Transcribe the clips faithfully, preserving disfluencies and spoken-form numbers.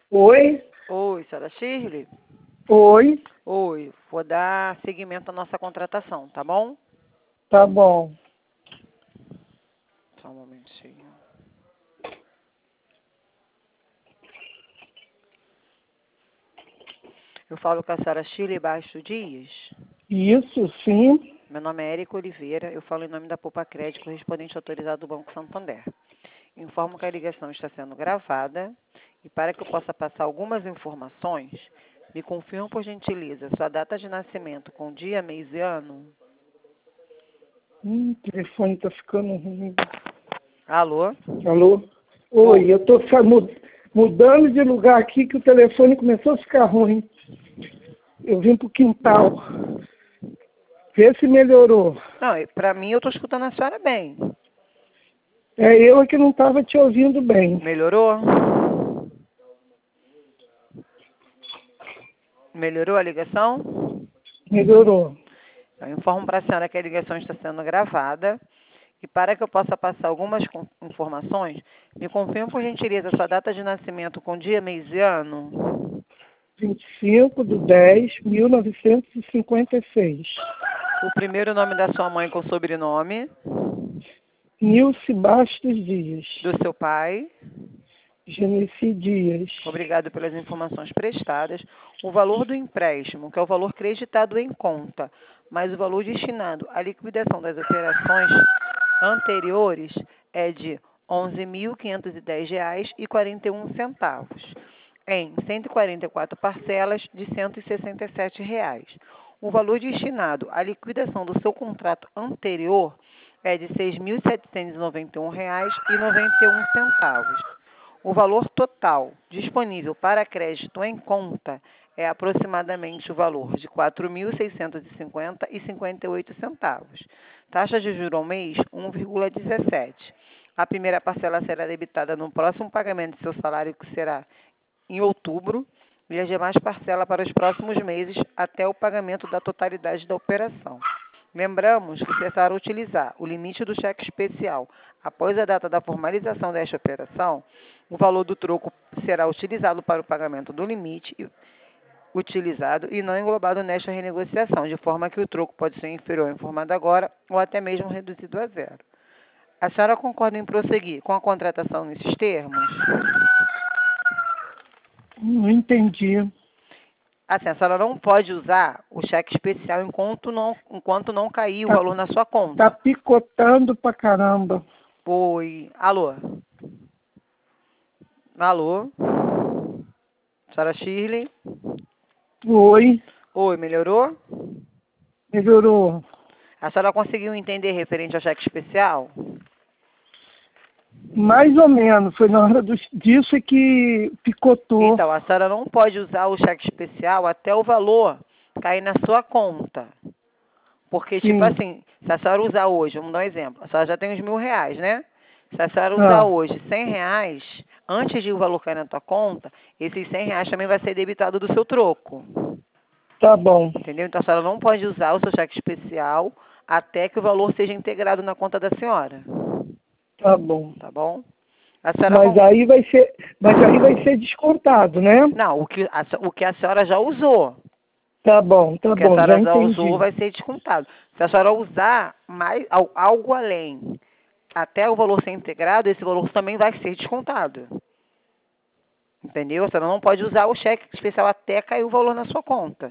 Oi? Oi, senhora Shirley? Oi? Oi, vou dar seguimento à nossa contratação, tá bom? Tá bom. Só um momentinho. Eu falo com a senhora Shirley Baixo Dias. Isso, sim. Meu nome é Érica Oliveira, eu falo em nome da Poupa Crédito, correspondente autorizado do Banco Santander. Informo que a ligação está sendo gravada e para que eu possa passar algumas informações, me confirma por gentileza sua data de nascimento com dia, mês e ano. Hum, o telefone tá ficando ruim. Alô? Alô? Oi, eu tô fa- mu- mudando de lugar aqui que o telefone começou a ficar ruim. Eu vim pro quintal. Vê se melhorou. Não, para mim eu estou escutando a senhora bem. É eu que não estava te ouvindo bem. Melhorou? Melhorou a ligação? Melhorou. Eu informo para a senhora que a ligação está sendo gravada e para que eu possa passar algumas com- informações, me confirme por gentileza sua data de nascimento com dia, mês e ano. vinte e cinco de dez de mil novecentos e cinquenta e seis. O primeiro nome da sua mãe com sobrenome. Nilce Bastos Dias. Do seu pai. Genesi Dias. Obrigado pelas informações prestadas. O valor do empréstimo, que é o valor creditado em conta, mais o valor destinado à liquidação das operações anteriores é de onze mil quinhentos e dez reais e quarenta e um centavos, em cento e quarenta e quatro parcelas de cento e sessenta e sete reais. O valor destinado à liquidação do seu contrato anterior é de seis mil setecentos e noventa e um reais e noventa e um centavos. O valor total disponível para crédito em conta é aproximadamente o valor de quatro mil seiscentos e cinquenta reais e cinquenta e oito centavos. Taxa de juros ao mês, um vírgula dezessete. A primeira parcela será debitada no próximo pagamento de seu salário, que será em outubro, e as demais parcelas para os próximos meses até o pagamento da totalidade da operação. Lembramos que, se a senhora utilizar o limite do cheque especial após a data da formalização desta operação, o valor do troco será utilizado para o pagamento do limite utilizado e não englobado nesta renegociação, de forma que o troco pode ser inferior ao informado agora ou até mesmo reduzido a zero. A senhora concorda em prosseguir com a contratação nesses termos? Não entendi. Assim, a senhora não pode usar o cheque especial enquanto não, enquanto não cair o Tá, valor na sua conta. tá picotando pra caramba. Oi. Alô? Alô? Senhora Shirley? Oi, Oi, melhorou? melhorou. A senhora conseguiu entender referente ao cheque especial? Mais ou menos, foi na hora do, disso que picotou. Então, a senhora não pode usar o cheque especial até o valor cair na sua conta. Porque, Sim. tipo assim, se a senhora usar hoje, vamos dar um exemplo, a senhora já tem os mil reais, né? Se a senhora usar Ah. hoje cem reais, antes de o valor cair na tua conta, esses cem reais também vai ser debitado do seu troco. Tá bom. Entendeu? Então, a senhora não pode usar o seu cheque especial até que o valor seja integrado na conta da senhora. Tá bom. Tá bom? A senhora Mas con- aí vai ser, mas aí vai ser descontado, né? Não, o que, a, o que a senhora já usou. Tá bom, tá O que a bom, já senhora já usou entendi. vai ser descontado. Se a senhora usar mais, al- algo além, até o valor ser integrado, esse valor também vai ser descontado. Entendeu? A senhora não pode usar o cheque especial até cair o valor na sua conta.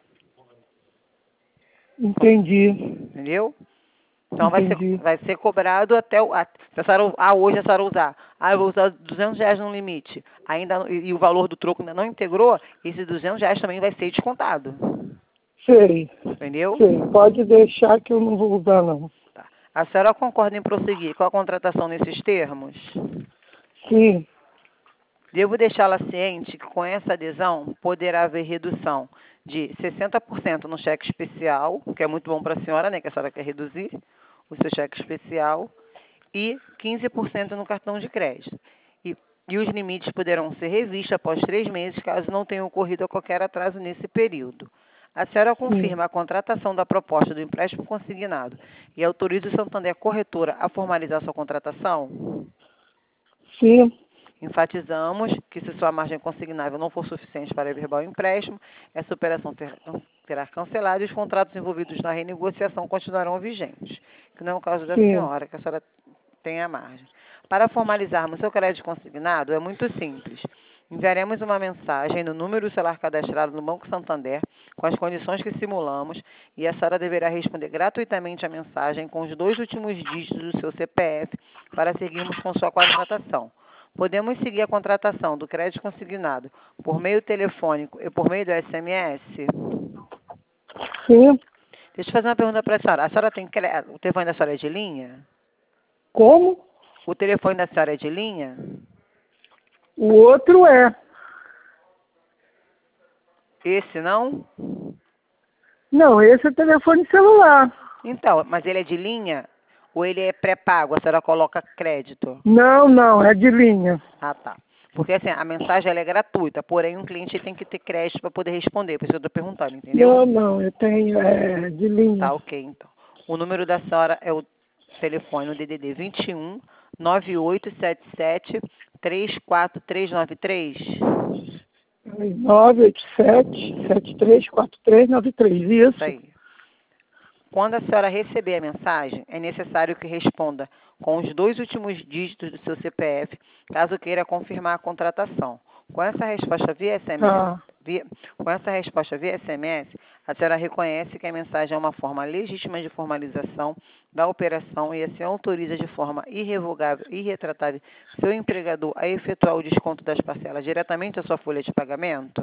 Entendi. Entendeu? Então vai ser, Entendi. vai ser cobrado até o. A, se a senhora, ah, hoje a senhora usar. Ah, eu vou usar duzentos reais no limite. Ainda, e, e o valor do troco ainda não integrou, esses duzentos reais também vai ser descontado. Sei. Entendeu? Sei. Pode deixar que eu não vou usar, não. Tá. A senhora concorda em prosseguir com a contratação nesses termos? Sim. Devo deixá-la ciente que com essa adesão poderá haver redução de sessenta por cento no cheque especial, que é muito bom para a senhora, né, que a senhora quer reduzir o seu cheque especial, e quinze por cento no cartão de crédito. E, e os limites poderão ser revistos após três meses, caso não tenha ocorrido qualquer atraso nesse período. A senhora confirma a contratação da proposta do empréstimo consignado e autoriza o Santander Corretora a formalizar sua contratação? Sim. Enfatizamos que se sua margem consignável não for suficiente para verbal empréstimo, essa operação ter, será cancelada e os contratos envolvidos na renegociação continuarão vigentes, que não é o caso da Sim. senhora, que a senhora tem a margem. Para formalizarmos seu crédito consignado, é muito simples. Enviaremos uma mensagem no número do celular cadastrado no Banco Santander, com as condições que simulamos, e a senhora deverá responder gratuitamente a mensagem com os dois últimos dígitos do seu C P F para seguirmos com sua contratação. Podemos seguir a contratação do crédito consignado por meio telefônico e por meio do S M S? Sim. Deixa eu fazer uma pergunta para a senhora. A senhora tem cre... O telefone da senhora é de linha? Como? O telefone da senhora é de linha? O outro é. Esse não? Não, esse é telefone celular. Então, mas ele é de linha ou ele é pré-pago? A senhora coloca crédito? Não, não, é de linha. Ah, tá. Porque assim, a mensagem ela é gratuita, porém um cliente tem que ter crédito para poder responder, por isso eu estou perguntando, entendeu? Não, não, eu tenho é, de linha. Tá, ok, então. O número da senhora é o telefone, o D D D vinte e um, nove oito sete sete, três quatro três nove três. nove oito sete, sete três quatro três nove três, Isso isso. aí. Quando a senhora receber a mensagem, é necessário que responda com os dois últimos dígitos do seu C P F, caso queira confirmar a contratação. Com essa resposta via S M S, Ah, via, com essa resposta via S M S, a senhora reconhece que a mensagem é uma forma legítima de formalização da operação e assim autoriza de forma irrevogável e irretratável seu empregador a efetuar o desconto das parcelas diretamente à sua folha de pagamento?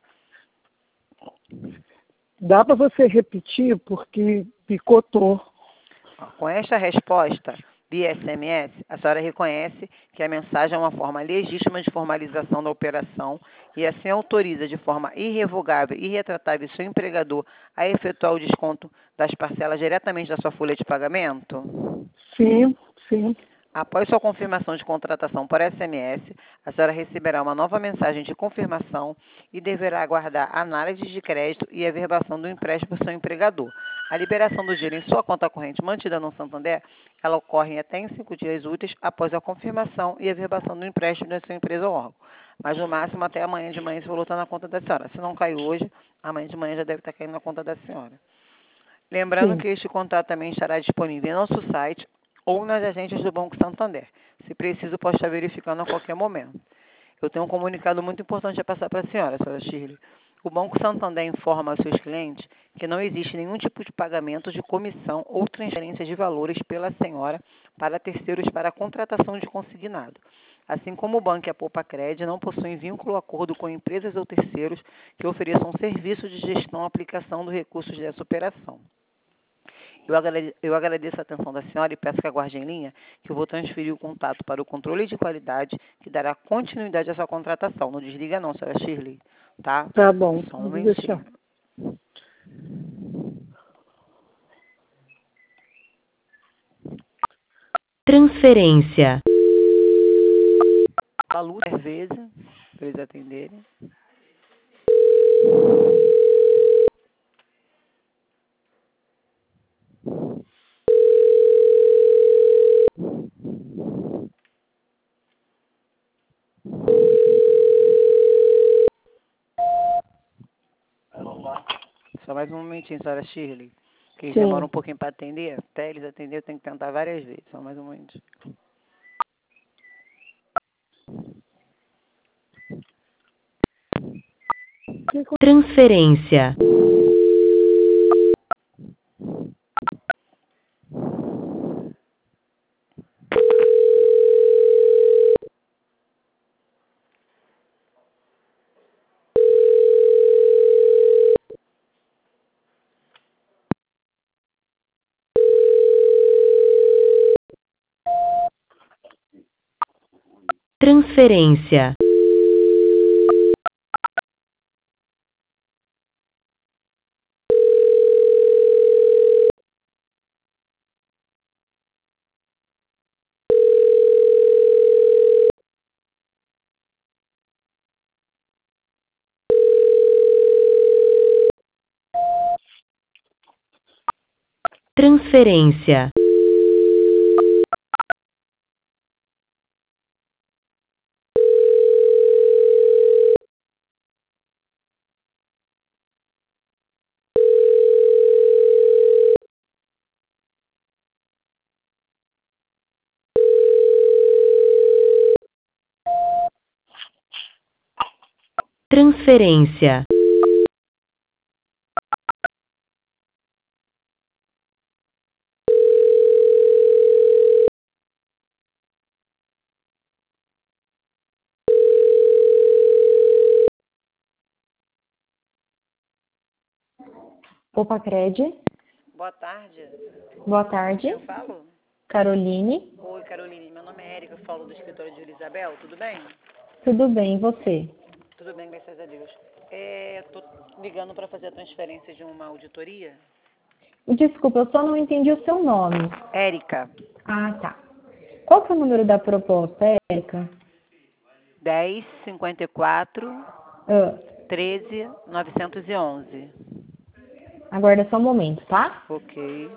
dá para você repetir porque picotou. Com esta resposta, via S M S, a senhora reconhece que a mensagem é uma forma legítima de formalização da operação e assim autoriza de forma irrevogável e irretratável seu empregador a efetuar o desconto das parcelas diretamente da sua folha de pagamento? Sim, sim. Após sua confirmação de contratação por S M S, a senhora receberá uma nova mensagem de confirmação e deverá aguardar a análise de crédito e a verbação do empréstimo do seu empregador. A liberação do dinheiro em sua conta corrente mantida no Santander, ela ocorre em até em cinco dias úteis após a confirmação e a verbação do empréstimo da sua empresa ou órgão. Mas no máximo até amanhã de manhã esse valor está na conta da senhora. Se não caiu hoje, amanhã de manhã já deve estar caindo na conta da senhora. Lembrando Sim. que este contrato também estará disponível em nosso site ou nas agências do Banco Santander. Se preciso, pode estar verificando a qualquer momento. Eu tenho um comunicado muito importante a passar para a senhora, senhora Shirley. O Banco Santander informa aos seus clientes que não existe nenhum tipo de pagamento de comissão ou transferência de valores pela senhora para terceiros para a contratação de consignado. Assim como o banco e a Poupa Cred não possuem vínculo ou acordo com empresas ou terceiros que ofereçam serviço de gestão e aplicação dos recursos dessa operação. Eu agradeço, eu agradeço a atenção da senhora e peço que aguarde em linha, que eu vou transferir o contato para o controle de qualidade, que dará continuidade à sua contratação. Não desliga não, senhora Shirley, tá? Tá bom, Só um pode momentinho. deixar. Transferência. A luz, às vezes, para eles atenderem. Só mais um momentinho, senhora Shirley. Que eles Sim. demoram um pouquinho para atender. Até eles atender, eu tenho que tentar várias vezes. Só mais um momentinho. Transferência. Transferência. Transferência. Transferência. Popacred. Boa tarde. Boa tarde. Eu falo? Caroline. Oi, Caroline. Meu nome é Érica, eu falo do escritório de Isabel. Tudo bem? Tudo bem, e você? Tudo bem, graças a Deus. É, tô ligando para fazer a transferência de uma auditoria. Desculpa, eu só não entendi o seu nome. Érica. Ah, tá. Qual que é o número da proposta, Érica? dez, cinquenta e quatro, Ah, treze, novecentos e onze. aguarda só um momento, tá? Ok.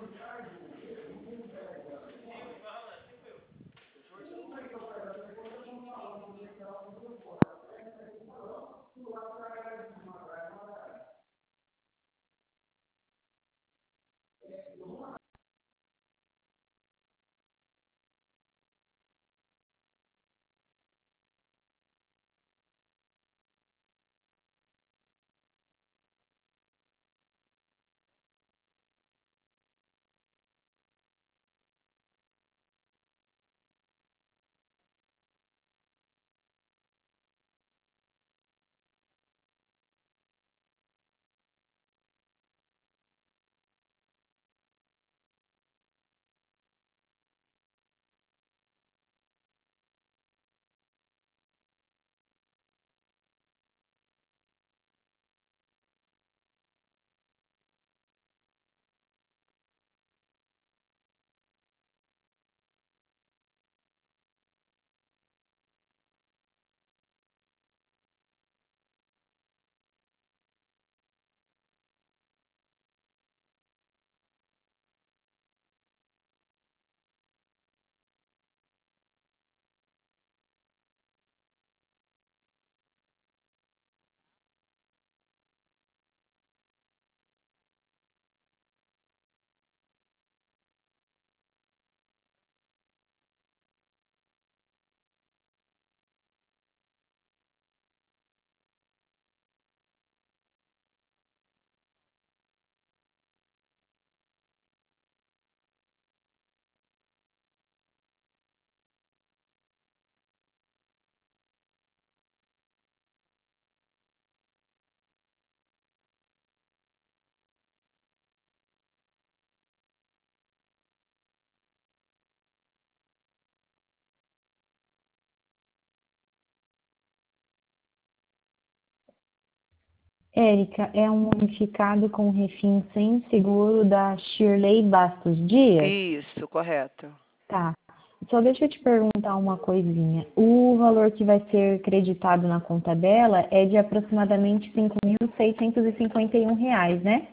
Érica, é um unificado com refim sem seguro da Shirley Bastos Dias? Isso, correto. Tá. Só deixa eu te perguntar uma coisinha. O valor que vai ser creditado na conta dela é de aproximadamente cinco mil seiscentos e cinquenta e um reais, né?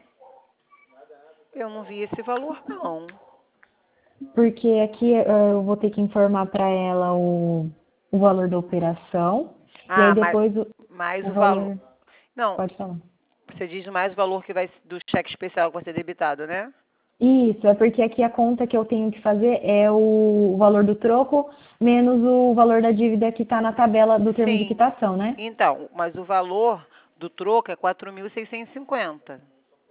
Eu não vi esse valor, não. Porque aqui eh, eu vou ter que informar para ela o, o valor da operação. E Ah, aí mas, depois o, mais o o valor. valor. Não, Pode falar. você diz mais o valor que vai do cheque especial que vai ser debitado, né? Isso, é porque aqui a conta que eu tenho que fazer é o valor do troco menos o valor da dívida que está na tabela do termo de Sim. quitação, né? Então, mas o valor do troco é quatro mil seiscentos e cinquenta.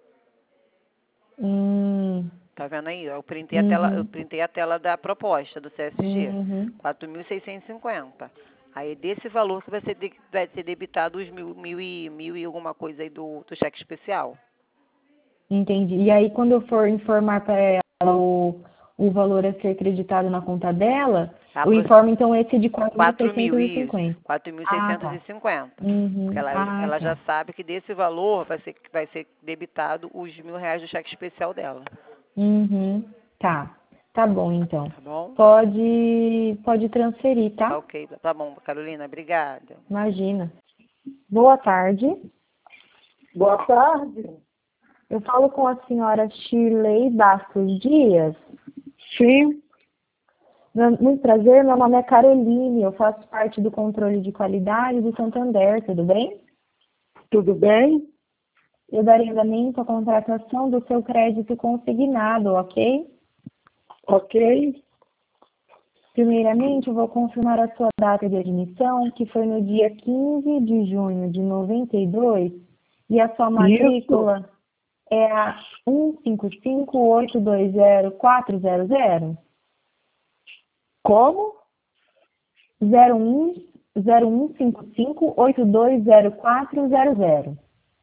Hum, Tá vendo aí? Eu printei a tela, eu uhum, printei a tela da proposta do C S G. uhum. quatro mil seiscentos e cinquenta. Aí desse valor que vai ser, de- vai ser debitado os mil, mil, e, mil e alguma coisa aí do, do cheque especial. Entendi. E aí, quando eu for informar para ela o, o valor a ser acreditado na conta dela, eu Apro- informo então esse de quatro mil quatro seiscentos mil, e isso. cinquenta. quatro mil Ah, seiscentos e tá. cinquenta. Porque Uhum. ela, Ah, ela já tá. sabe que desse valor vai ser, vai ser debitado os mil reais do cheque especial dela. Uhum. Tá. Tá bom, então. Tá bom? Pode, pode transferir, Tá tá? ok. Tá bom, Carolina. Obrigada. Imagina. Boa tarde. Boa tarde. Eu falo com a senhora Shirley Bastos Dias. Sim, Meu- Muito prazer, meu nome é Caroline, eu faço parte do controle de qualidade do Santander, tudo bem? tudo bem? Eu darei andamento à contratação do seu crédito consignado, ok? Ok. Primeiramente, eu vou confirmar a sua data de admissão, que foi no dia quinze de junho de noventa e dois, e a sua matrícula Isso. é a um cinco cinco oito dois zero quatro zero zero? Como? zero um zero um cinco cinco oito dois zero quatro zero zero.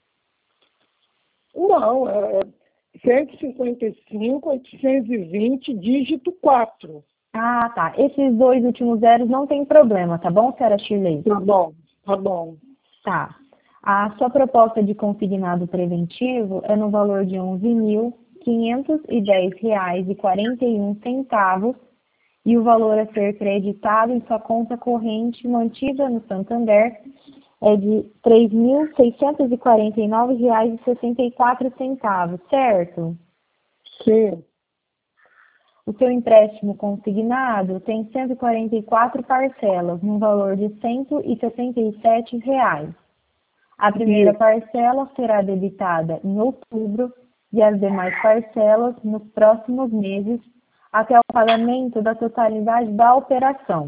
Não, é cento e cinquenta e cinco, oitocentos e vinte, dígito quatro. Ah, tá. Esses dois últimos zeros não tem problema, tá bom, senhora Shirley? Tá bom, tá bom. Tá. A sua proposta de consignado preventivo é no valor de onze mil quinhentos e dez reais e quarenta e um centavos e o valor a ser creditado em sua conta corrente mantida no Santander é de três mil seiscentos e quarenta e nove reais e sessenta e quatro centavos, certo? Sim. O seu empréstimo consignado tem cento e quarenta e quatro parcelas, no valor de cento e setenta e sete reais. A primeira Isso. parcela será debitada em outubro e as demais parcelas nos próximos meses, até o pagamento da totalidade da operação.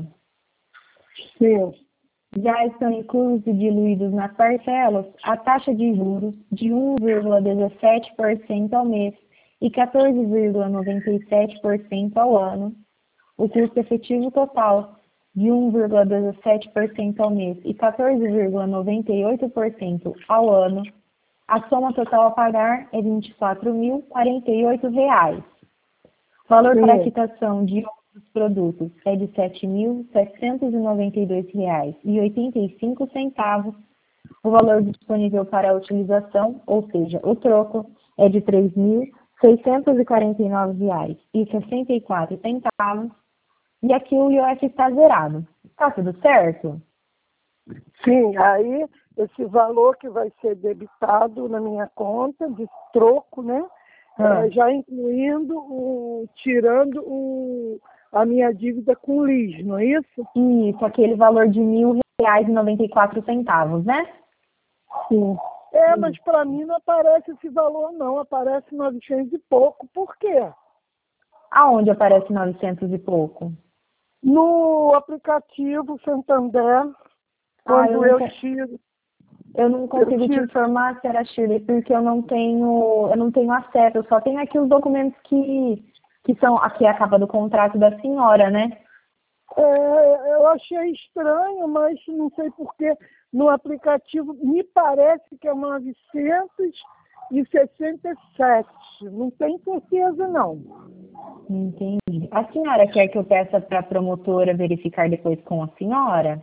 Sim. Já estão inclusos e diluídos nas parcelas a taxa de juros de um vírgula dezessete por cento ao mês e quatorze vírgula noventa e sete por cento ao ano, o custo efetivo total de um vírgula dezessete por cento ao mês e quatorze vírgula noventa e oito por cento ao ano, a soma total a pagar é vinte e quatro mil e quarenta e oito reais. Valor Sim. para a quitação de outros produtos é de sete mil setecentos e noventa e dois reais e oitenta e cinco centavos. O valor disponível para a utilização, ou seja, o troco, é de três mil seiscentos e quarenta e nove reais e sessenta e quatro centavos. E aqui o I O F está zerado. Tá tudo certo? Sim, aí esse valor que vai ser debitado na minha conta de troco, né? Ah. É, já incluindo o, tirando o, a minha dívida com o L I S, não é isso? Isso, aquele valor de mil reais e noventa e quatro centavos, né? Sim. É, mas para mim não aparece esse valor não, aparece novecentos e pouco. Por quê? Aonde aparece novecentos e pouco? No aplicativo Santander, quando Ah, eu eu, não... tiro... Eu não consigo eu te tiro... informar, senhora Shirley, porque eu não tenho, eu não tenho acesso, eu só tenho aqui os documentos que, que são aqui a capa do contrato da senhora, né? É, eu achei estranho, mas não sei porquê. No aplicativo me parece que é novecentos e sessenta e sete. Não tenho certeza, não. Entendi. A senhora quer que eu peça para a promotora verificar depois com a senhora?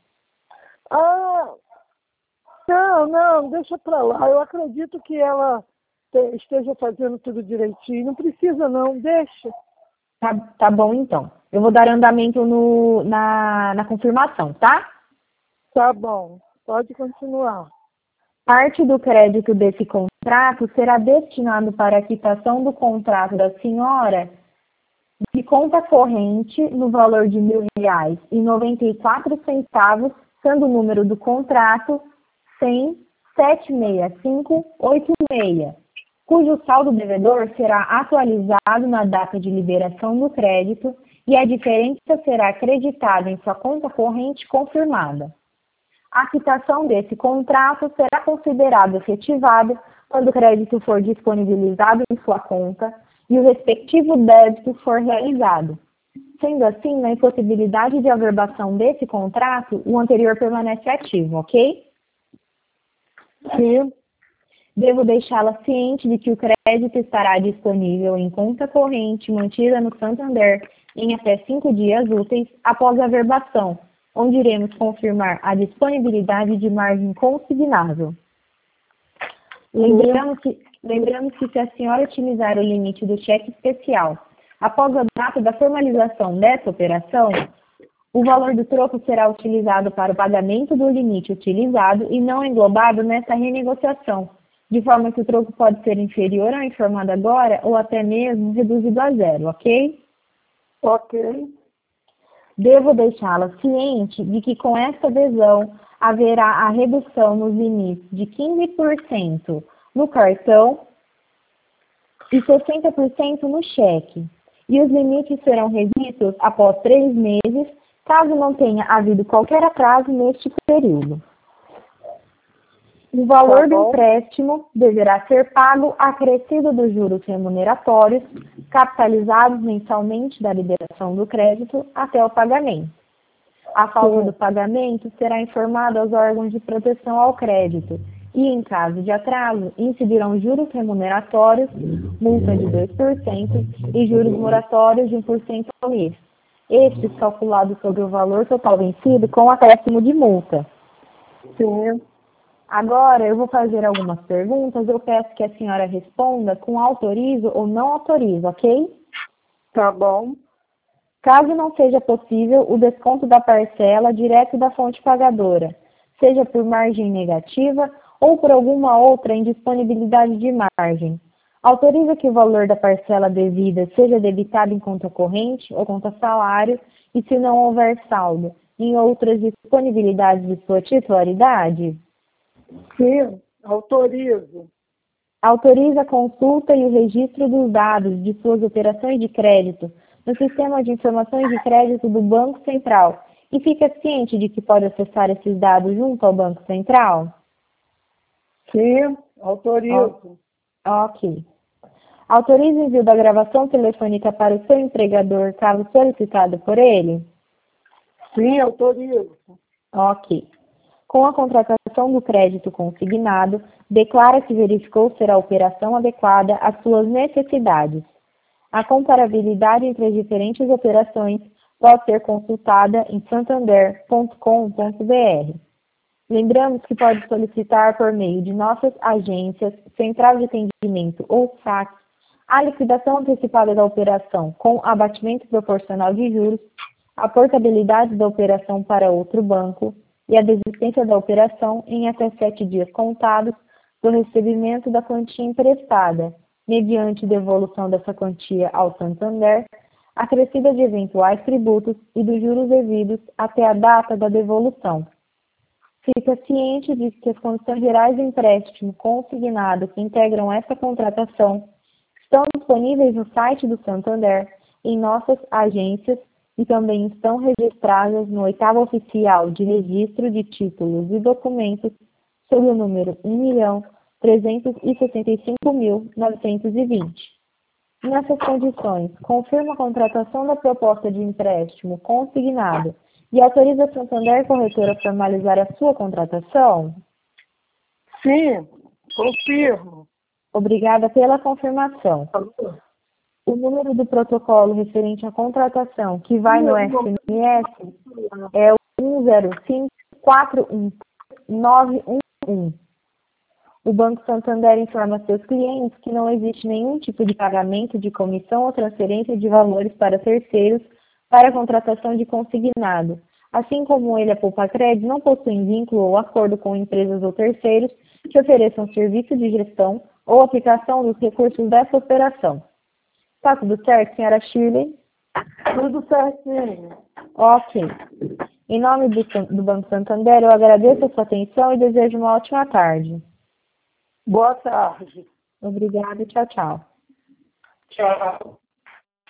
Ah, não, não, deixa para lá. Eu acredito que ela te- esteja fazendo tudo direitinho. Não precisa, não. Deixa. Tá, tá bom, então. Eu vou dar andamento no, na, na confirmação, tá? Tá bom. Pode continuar. Parte do crédito desse contrato será destinado para a quitação do contrato da senhora de conta corrente no valor de mil reais e noventa e quatro centavos, sendo o número do contrato cem sete seis cinco oito seis, cujo saldo devedor será atualizado na data de liberação do crédito e a diferença será acreditada em sua conta corrente confirmada. A quitação desse contrato será considerada efetivada quando o crédito for disponibilizado em sua conta e o respectivo débito for realizado. Sendo assim, na impossibilidade de averbação desse contrato, o anterior permanece ativo, ok? Sim. Devo deixá-la ciente de que o crédito estará disponível em conta corrente mantida no Santander em até cinco dias úteis após a averbação, onde iremos confirmar a disponibilidade de margem consignável. Lembramos que, lembramos que se a senhora utilizar o limite do cheque especial após a data da formalização dessa operação, o valor do troco será utilizado para o pagamento do limite utilizado e não englobado nessa renegociação, de forma que o troco pode ser inferior ao informado agora ou até mesmo reduzido a zero, ok? Ok. Devo deixá-la ciente de que com esta adesão haverá a redução nos limites de quinze por cento no cartão e sessenta por cento no cheque. e os limites serão revistos após três meses, caso não tenha havido qualquer atraso neste período. O valor Tá do bom. empréstimo deverá ser pago acrescido dos juros remuneratórios, capitalizados mensalmente da liberação do crédito até o pagamento. A falta Sim. do pagamento será informada aos órgãos de proteção ao crédito e, em caso de atraso, incidirão juros remuneratórios, multa de dois por cento e juros moratórios de um por cento ao mês. Estes calculados sobre o valor total vencido com acréscimo de multa. Sim. Agora, eu vou fazer algumas perguntas. Eu peço que a senhora responda com autorizo ou não autorizo, ok? Tá bom. Caso não seja possível o desconto da parcela direto da fonte pagadora, seja por margem negativa ou por alguma outra indisponibilidade de margem, autoriza que o valor da parcela devida seja debitado em conta corrente ou conta salário e, se não houver saldo, em outras disponibilidades de sua titularidade? Sim, autorizo. Autoriza a consulta e o registro dos dados de suas operações de crédito no Sistema de Informações de Crédito do Banco Central e fica ciente de que pode acessar esses dados junto ao Banco Central? Sim, autorizo. Ok. Autoriza o envio da gravação telefônica para o seu empregador, caso solicitado por ele? Sim, autorizo. Ok. Com a contratação do crédito consignado, declara que verificou ser a operação adequada às suas necessidades. A comparabilidade entre as diferentes operações pode ser consultada em santander ponto com ponto br. Lembramos que pode solicitar por meio de nossas agências, central de atendimento ou saque, a liquidação antecipada da operação com abatimento proporcional de juros, a portabilidade da operação para outro banco e a desistência da operação em até sete dias contados do recebimento da quantia emprestada, mediante devolução dessa quantia ao Santander, acrescida de eventuais tributos e dos juros devidos até a data da devolução. Fica ciente de que as condições gerais do empréstimo consignado que integram essa contratação estão disponíveis no site do Santander, em nossas agências e também estão registradas no oitavo oficial de registro de títulos e documentos sob o número um milhão trezentos e sessenta e cinco mil novecentos e vinte. Nessas condições, confirma a contratação da proposta de empréstimo consignado e autoriza a Santander Corretora a formalizar a sua contratação? Sim, confirmo. Obrigada pela confirmação. O número do protocolo referente à contratação que vai no S M S é o um zero cinco quatro um nove um um. O Banco Santander informa seus clientes que não existe nenhum tipo de pagamento de comissão ou transferência de valores para terceiros para a contratação de consignado. Assim como ele, a Poupacred, não possui vínculo ou acordo com empresas ou terceiros que ofereçam serviço de gestão ou aplicação dos recursos dessa operação. Tá tudo certo, senhora Shirley? Tudo certinho. Ok. Em nome do, do Banco Santander, eu agradeço a sua atenção e desejo uma ótima tarde. Boa tarde. Obrigada e tchau, tchau. Tchau.